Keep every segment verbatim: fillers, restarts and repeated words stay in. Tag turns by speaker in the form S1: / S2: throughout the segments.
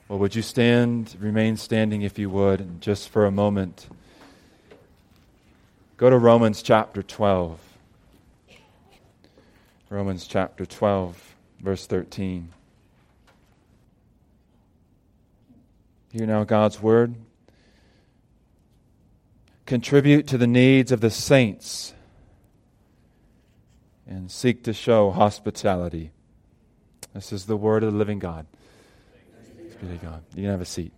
S1: Well, would you stand, remain standing if you would, and just for a moment. Go to Romans chapter twelve. Romans chapter twelve, verse thirteen. Hear now God's word. Contribute to the needs of the saints and seek to show hospitality. This is the word of the living God. Thanks be to God. You can have a seat.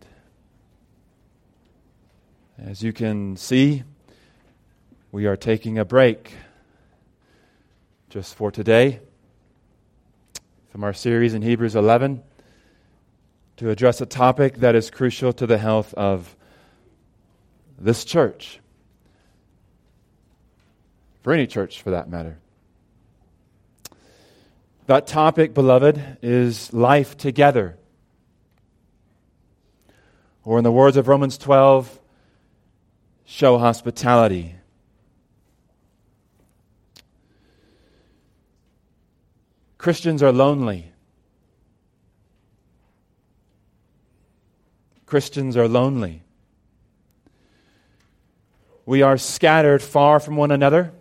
S1: As you can see, we are taking a break just for today from our series in Hebrews eleven to address a topic that is crucial to the health of this church, for any church for that matter. That topic, beloved, is life together. Or in the words of Romans twelve, show hospitality. Christians are lonely. Christians are lonely. We are scattered far from one another,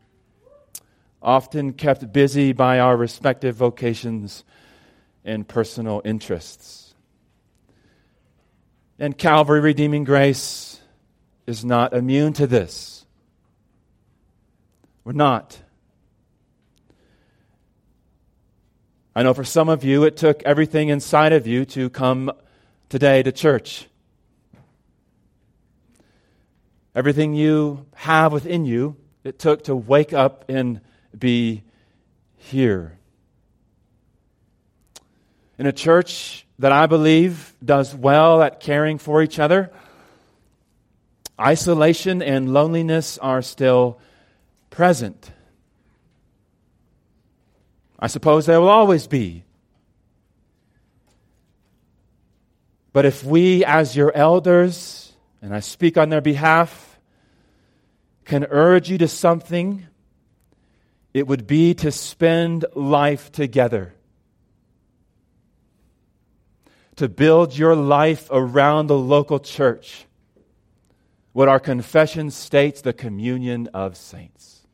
S1: often kept busy by our respective vocations and personal interests. And Calvary Redeeming Grace is not immune to this. We're not. I know for some of you, it took everything inside of you to come today to church. Everything you have within you, it took to wake up and be here. In a church that I believe does well at caring for each other, isolation and loneliness are still present. I suppose they will always be. But if we, as your elders, and I speak on their behalf, can urge you to something, it would be to spend life together. To build your life around the local church. What our confession states, the communion of saints.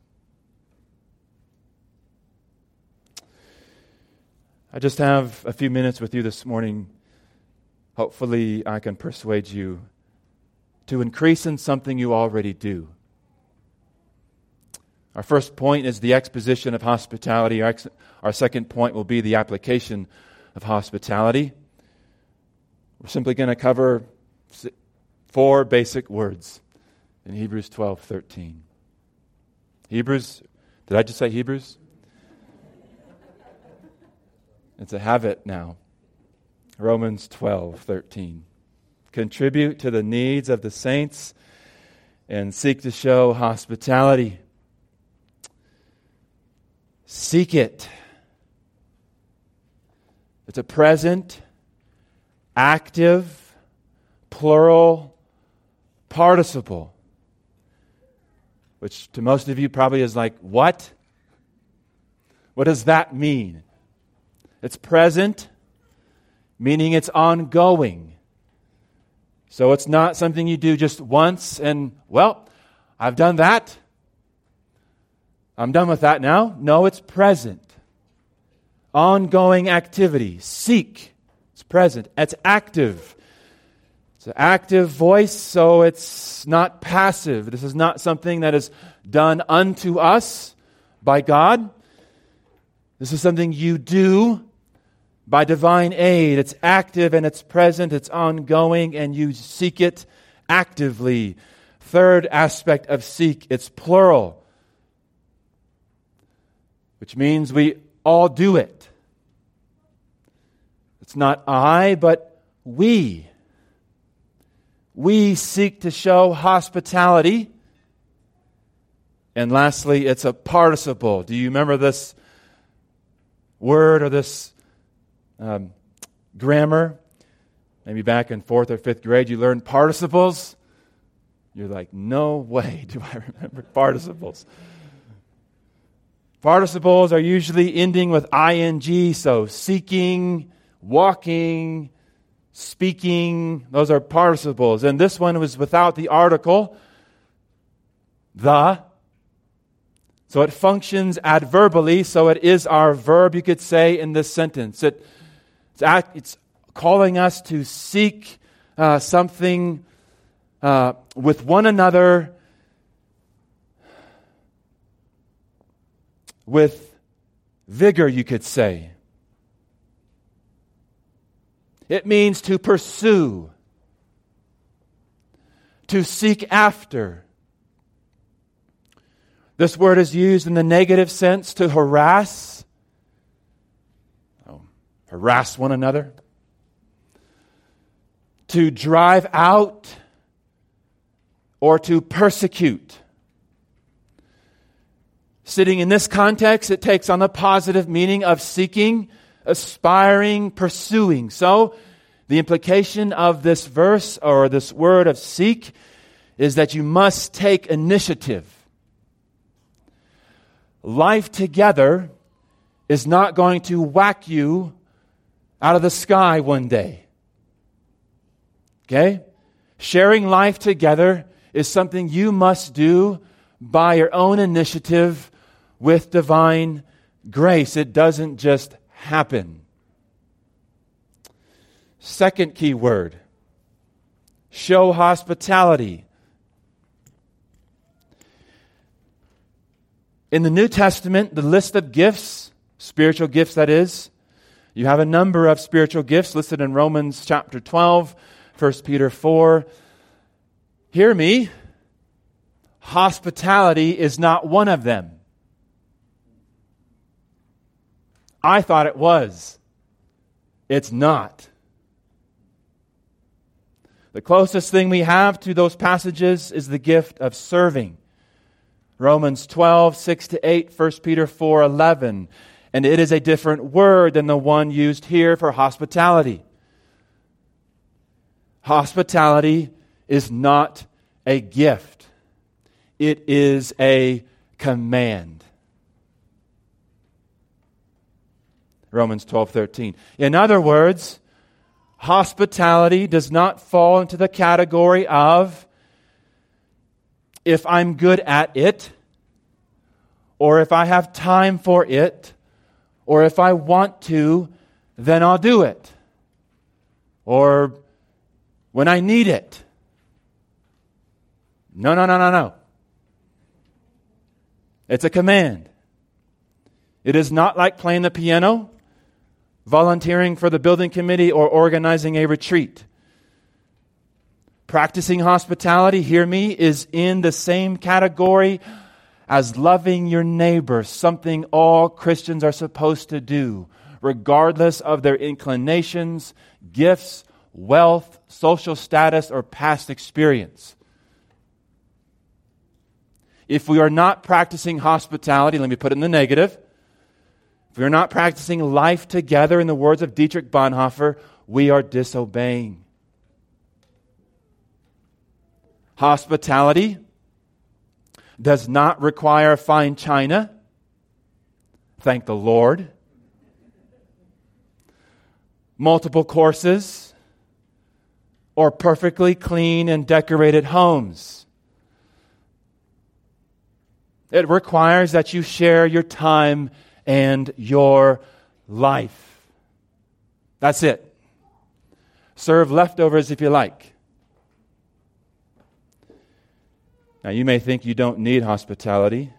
S1: I just have a few minutes with you this morning. Hopefully I can persuade you to increase in something you already do. Our first point is the exposition of hospitality. Our, ex- our second point will be the application of hospitality. We're simply going to cover four basic words in Hebrews twelve thirteen. Hebrews, did I just say Hebrews? It's a habit now. Romans twelve thirteen. Contribute to the needs of the saints and seek to show hospitality. Seek it. It's a present, active, plural participle, which to most of you probably is like, what? What does that mean? It's present, meaning it's ongoing. So it's not something you do just once and, well, I've done that. I'm done with that now. No, it's present. Ongoing activity. Seek. It's present. It's active. It's an active voice, so it's not passive. This is not something that is done unto us by God. This is something you do by divine aid. It's active and it's present, it's ongoing, and you seek it actively. Third aspect of seek, it's plural, which means we all do it. It's not I, but we. We seek to show hospitality. And lastly, it's a participle. Do you remember this word or this Um, grammar? Maybe back in fourth or fifth grade you learned participles. You're like, no way do I remember participles. Participles are usually ending with ing, so seeking, walking, speaking. Those are participles. And this one was without the article, the. So it functions adverbally, so it is our verb, you could say, in this sentence. It, it's, act, it's calling us to seek uh, something uh, with one another with vigor, you could say. It means to pursue, to seek after. This word is used in the negative sense, to harass, oh, harass one another, to drive out, or to persecute. Sitting in this context, it takes on the positive meaning of seeking, aspiring, pursuing. So, the implication of this verse, or this word of seek, is that you must take initiative. Life together is not going to whack you out of the sky one day. Okay? Sharing life together is something you must do by your own initiative with divine grace. It doesn't just happen. Second key word, show hospitality. In the New Testament, the list of gifts, spiritual gifts that is, you have a number of spiritual gifts listed in Romans chapter twelve, First Peter four. Hear me, hospitality is not one of them. I thought it was. It's not. The closest thing we have to those passages is the gift of serving. Romans twelve, six to eight, First Peter four, eleven. And it is a different word than the one used here for hospitality. Hospitality is not a gift. It is a command. Romans twelve, thirteen. In other words, hospitality does not fall into the category of if I'm good at it, or if I have time for it, or if I want to, then I'll do it. Or when I need it. No, no, no, no, no. It's a command. It is not like playing the piano, volunteering for the building committee, or organizing a retreat. Practicing hospitality, hear me, is in the same category as loving your neighbor, something all Christians are supposed to do, regardless of their inclinations, gifts, wealth, social status, or past experience. If we are not practicing hospitality, let me put it in the negative. If we are not practicing life together, in the words of Dietrich Bonhoeffer, we are disobeying. Hospitality does not require fine china. Thank the Lord. Multiple courses, or perfectly clean and decorated homes. It requires that you share your time and your life. That's it. Serve leftovers if you like. Now, you may think you don't need hospitality,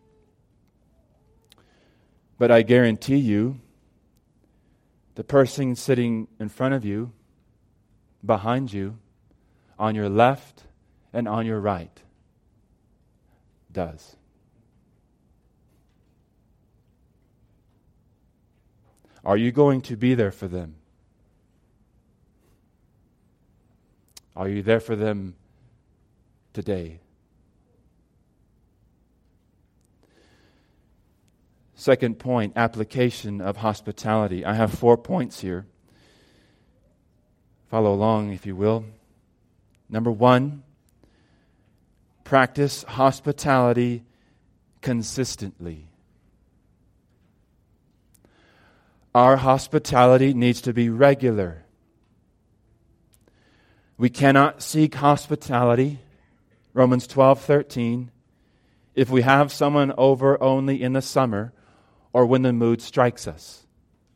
S1: but I guarantee you, the person sitting in front of you, behind you, on your left and on your right, does. Are you going to be there for them? Are you there for them today? Second point, application of hospitality. I have four points here. Follow along, if you will. Number one, practice hospitality consistently. Our hospitality needs to be regular. We cannot seek hospitality, Romans twelve thirteen, if we have someone over only in the summer or when the mood strikes us.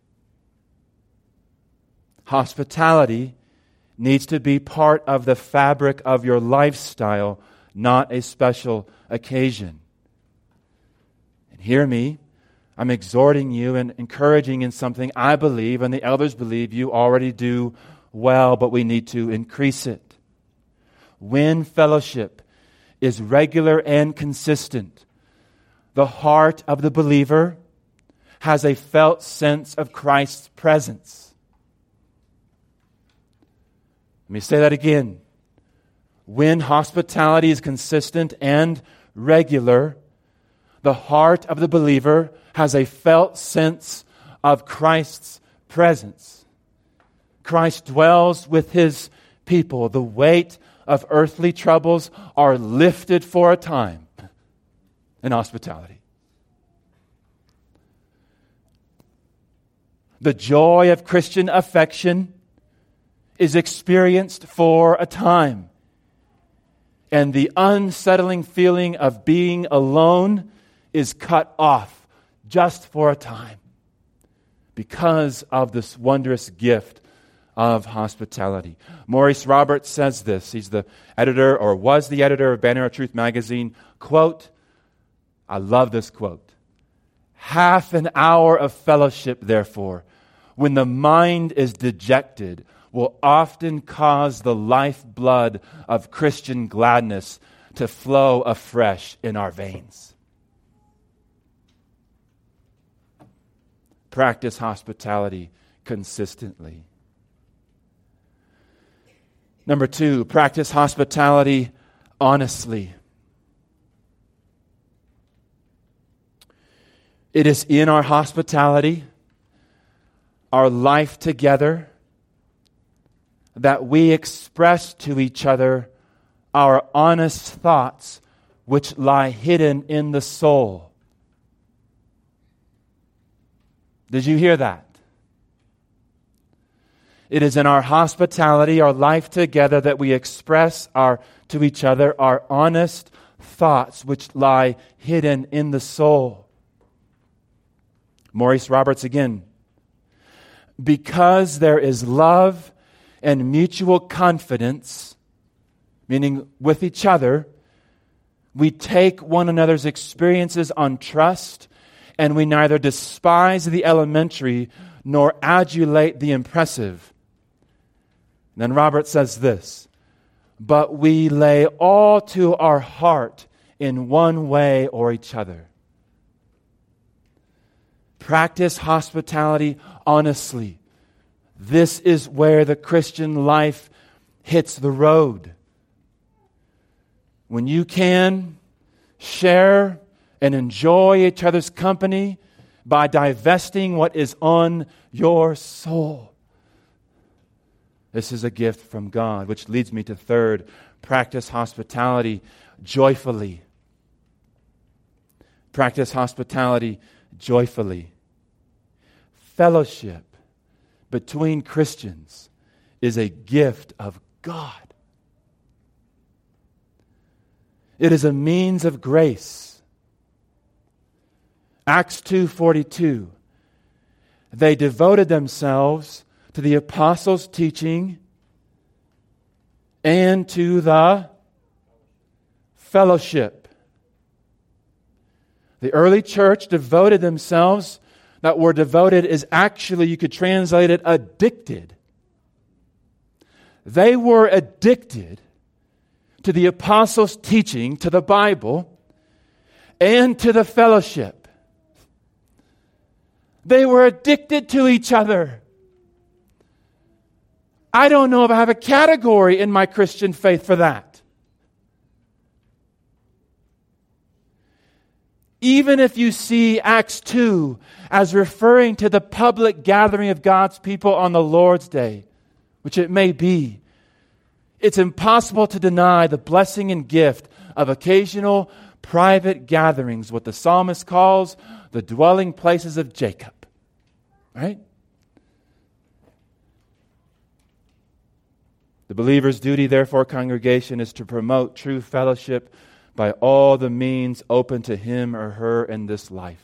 S1: Hospitality needs to be part of the fabric of your lifestyle, not a special occasion. And hear me, I'm exhorting you and encouraging in something I believe and the elders believe you already do well, but we need to increase it. When fellowship is regular and consistent, the heart of the believer has a felt sense of Christ's presence. Let me say that again. When hospitality is consistent and regular, the heart of the believer has a felt sense of Christ's presence. Christ dwells with His people. The weight of earthly troubles are lifted for a time in hospitality. The joy of Christian affection is experienced for a time. And the unsettling feeling of being alone is cut off just for a time because of this wondrous gift of hospitality. Maurice Roberts says this. He's the editor, or was the editor of Banner of Truth magazine. Quote, I love this quote. Half an hour of fellowship, therefore, when the mind is dejected, will often cause the lifeblood of Christian gladness to flow afresh in our veins. Practice hospitality consistently. Number two, practice hospitality honestly. It is in our hospitality, our life together, that we express to each other our honest thoughts which lie hidden in the soul. Did you hear that? It is in our hospitality, our life together, that we express our to each other our honest thoughts which lie hidden in the soul. Maurice Roberts again. Because there is love and mutual confidence, meaning with each other, we take one another's experiences on trust, and we neither despise the elementary nor adulate the impressive. And then Robert says this, but we lay all to our heart in one way or each other. Practice hospitality honestly. This is where the Christian life hits the road. When you can share and enjoy each other's company by divesting what is on your soul. This is a gift from God, which leads me to third, practice hospitality joyfully. Practice hospitality joyfully. Fellowship between Christians is a gift of God. It is a means of grace. Acts two forty-two. They devoted themselves to the apostles' teaching and to the fellowship. The early church devoted themselves. That word devoted is actually, you could translate it, addicted. They were addicted to the apostles' teaching, to the Bible, and to the fellowship. They were addicted to each other. I don't know if I have a category in my Christian faith for that. Even if you see Acts two as referring to the public gathering of God's people on the Lord's Day, which it may be, it's impossible to deny the blessing and gift of occasional private gatherings, what the psalmist calls the dwelling places of Jacob. Right? The believer's duty, therefore, congregation, is to promote true fellowship by all the means open to him or her in this life.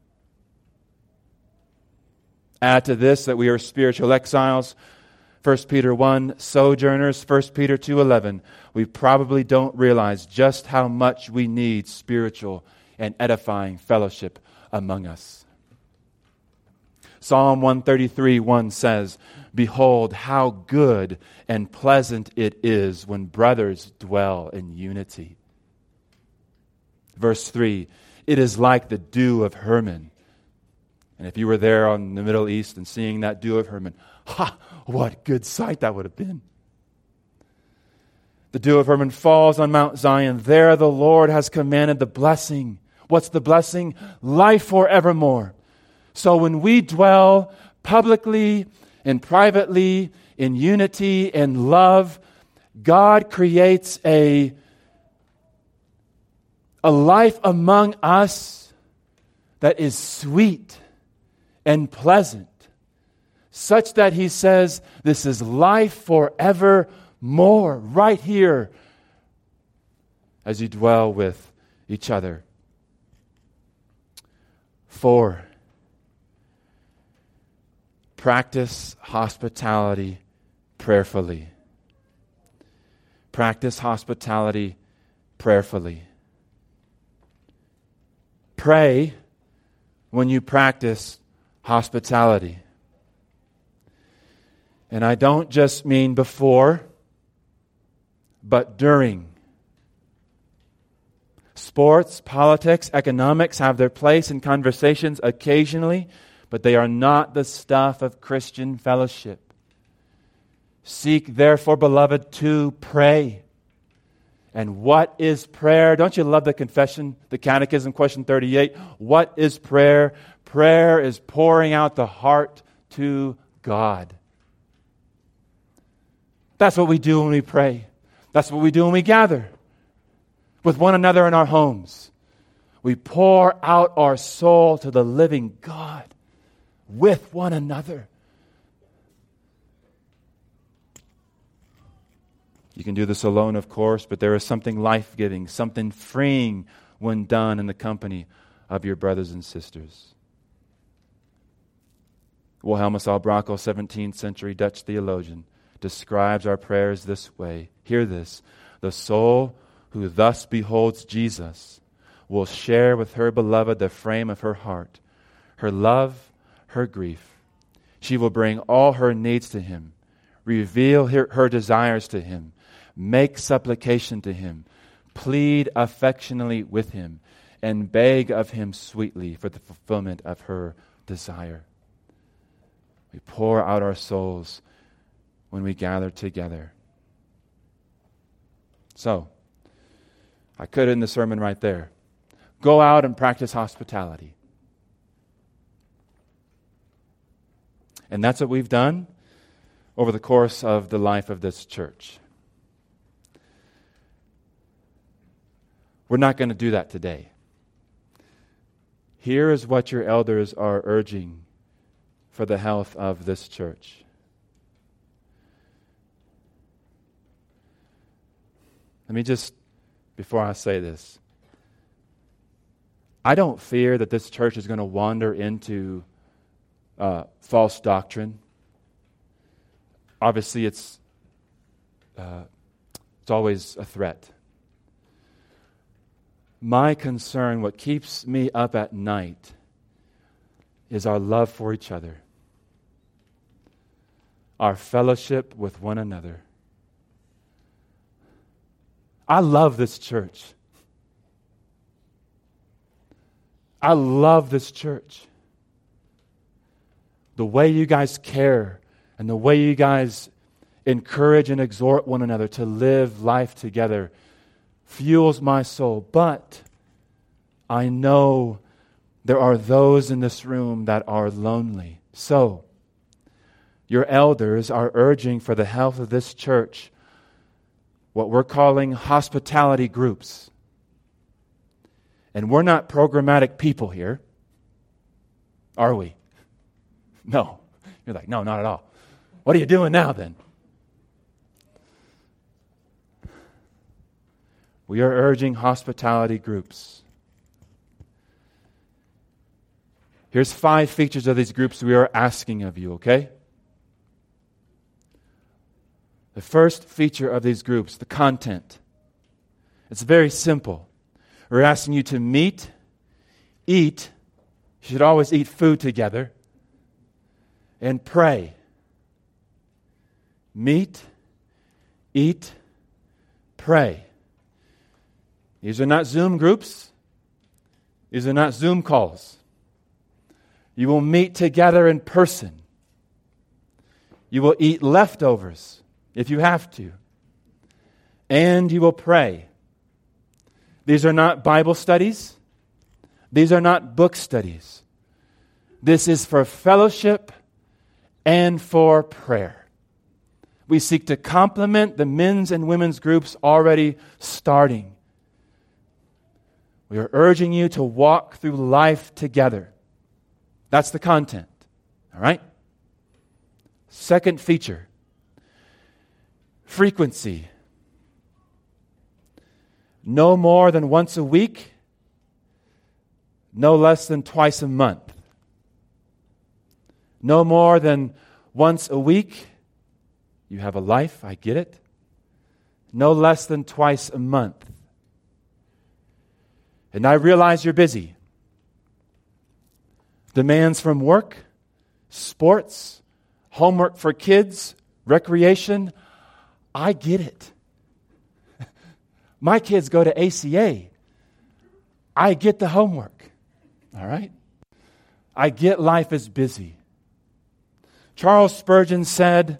S1: Add to this that we are spiritual exiles. First Peter one, sojourners. First Peter two eleven. We probably don't realize just how much we need spiritual and edifying fellowship among us. Psalm one thirty-three one says, "Behold, how good and pleasant it is when brothers dwell in unity." Verse three, "It is like the dew of Hermon." And if you were there on the Middle East and seeing that dew of Hermon, ha, what good sight that would have been. The dew of Hermon falls on Mount Zion. There the Lord has commanded the blessing. What's the blessing? Life forevermore. So when we dwell publicly and privately in unity and love, God creates a, a life among us that is sweet and pleasant, such that he says this is life forevermore, right here as you dwell with each other. Four, practice hospitality prayerfully. Practice hospitality prayerfully. Pray when you practice hospitality. And I don't just mean before, but during. Sports, politics, economics have their place in conversations occasionally, but they are not the stuff of Christian fellowship. Seek, therefore, beloved, to pray. And what is prayer? Don't you love the confession, the catechism, question thirty-eight? What is prayer? Prayer is pouring out the heart to God. That's what we do when we pray. That's what we do when we gather with one another in our homes. We pour out our soul to the living God with one another. You can do this alone, of course, but there is something life-giving, something freeing when done in the company of your brothers and sisters. Wilhelmus al Brakel, seventeenth century Dutch theologian, describes our prayers this way. Hear this. The soul who thus beholds Jesus will share with her beloved the frame of her heart, her love, her grief. She will bring all her needs to him, reveal her, her desires to him, make supplication to him, plead affectionately with him, and beg of him sweetly for the fulfillment of her desire. We pour out our souls when we gather together. So, I could end the sermon right there. Go out and practice hospitality. And that's what we've done over the course of the life of this church. We're not going to do that today. Here is what your elders are urging for the health of this church. Let me just, before I say this, I don't fear that this church is going to wander into uh, false doctrine. Obviously, it's uh, it's always a threat. My concern, what keeps me up at night, is our love for each other, our fellowship with one another. I love this church. I love this church. The way you guys care and the way you guys encourage and exhort one another to live life together fuels my soul. But I know there are those in this room that are lonely. So, your elders are urging for the health of this church what we're calling hospitality groups. And we're not programmatic people here, are we? No. You're like, no, not at all. What are you doing now then? We are urging hospitality groups. Here's five features of these groups we are asking of you, okay? The first feature of these groups, the content. It's very simple. We're asking you to meet, eat, you should always eat food together, and pray. Meet, eat, pray. These are not Zoom groups. These are not Zoom calls. You will meet together in person. You will eat leftovers if you have to. And you will pray. These are not Bible studies. These are not book studies. This is for fellowship and for prayer. We seek to complement the men's and women's groups already starting. We are urging you to walk through life together. That's the content. All right? Second feature. Frequency. No more than once a week. No less than twice a month. No more than once a week. You have a life, I get it. No less than twice a month. And I realize you're busy. Demands from work, sports, homework for kids, recreation. I get it. My kids go to A C A. I get the homework. All right? I get life is busy. Charles Spurgeon said,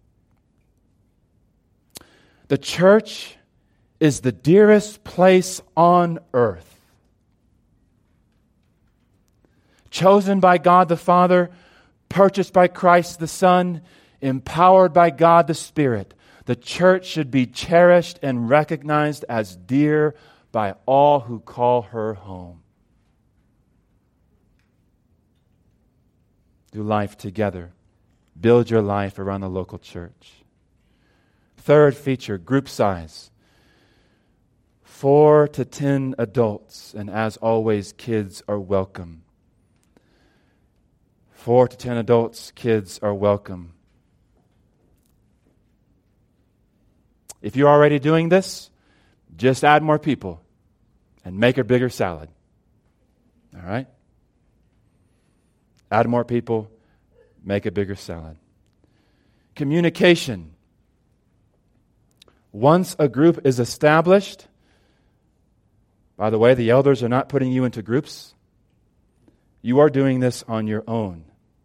S1: "The church is the dearest place on earth. Chosen by God the Father, purchased by Christ the Son, empowered by God the Spirit, the church should be cherished and recognized as dear by all who call her home." Do life together. Build your life around the local church. Third feature, group size. Four to ten adults, and as always, kids are welcome. Four to ten adults, kids are welcome. If you're already doing this, just add more people and make a bigger salad. All right? Add more people, make a bigger salad. Communication. Once a group is established, by the way, the elders are not putting you into groups. You are doing this on your own.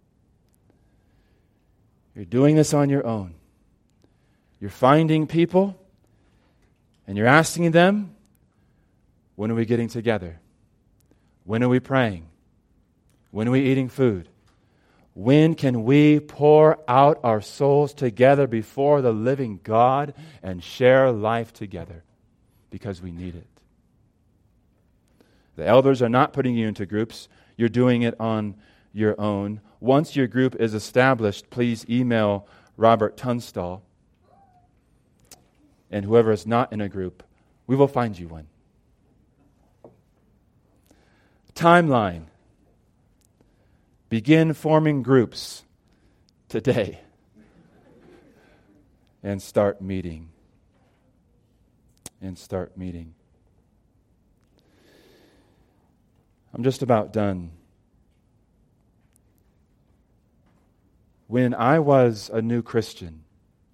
S1: You're doing this on your own. You're finding people and you're asking them, when are we getting together? When are we praying? When are we eating food? When can we pour out our souls together before the living God and share life together? Because we need it. The elders are not putting you into groups. You're doing it on your own. Once your group is established, please email Robert Tunstall. And whoever is not in a group, we will find you one. Timeline. Begin forming groups today. And start meeting. And start meeting. I'm just about done. When I was a new Christian,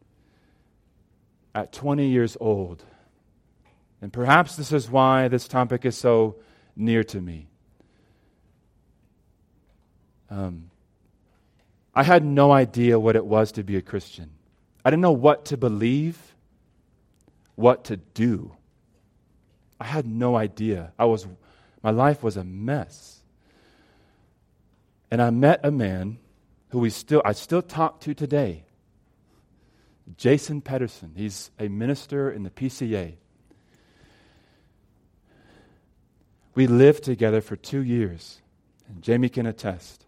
S1: at twenty years old, and perhaps this is why this topic is so near to me, um, I had no idea what it was to be a Christian. I didn't know what to believe, what to do. I had no idea. I was, my life was a mess. And I met a man who we still, I still talk to today. Jason Pedersen. He's a minister in the P C A. We lived together for two years, and Jamie can attest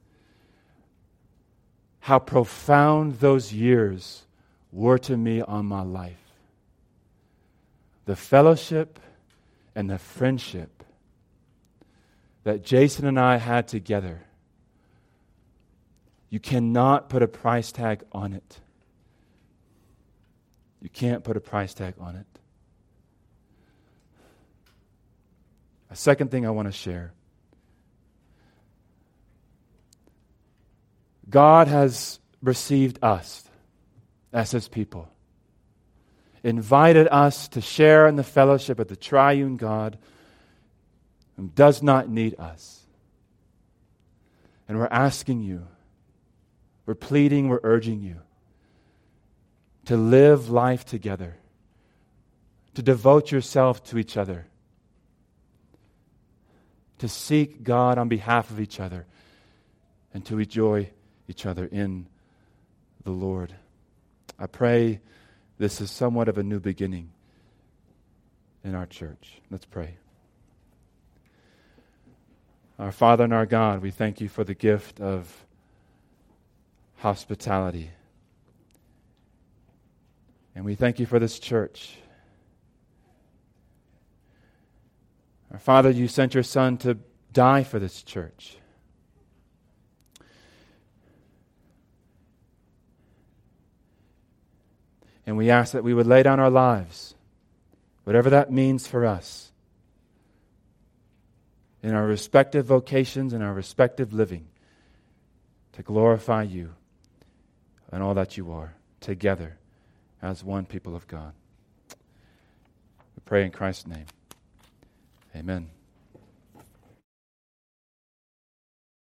S1: how profound those years were to me on my life. the fellowship and the friendship that Jason and I had together, you cannot put a price tag on it. You can't put a price tag on it. A second thing I want to share. God has received us as His people, invited us to share in the fellowship of the triune God who does not need us. And we're asking you, we're pleading, we're urging you to live life together, to devote yourself to each other, to seek God on behalf of each other, and to enjoy each other in the Lord. I pray this is somewhat of a new beginning in our church. Let's pray. Our Father and our God, we thank you for the gift of hospitality. And we thank you for this church. Our Father, you sent your Son to die for this church. And we ask that we would lay down our lives, whatever that means for us, in our respective vocations and our respective living, to glorify you and all that you are, together as one people of God. We pray in Christ's name. Amen.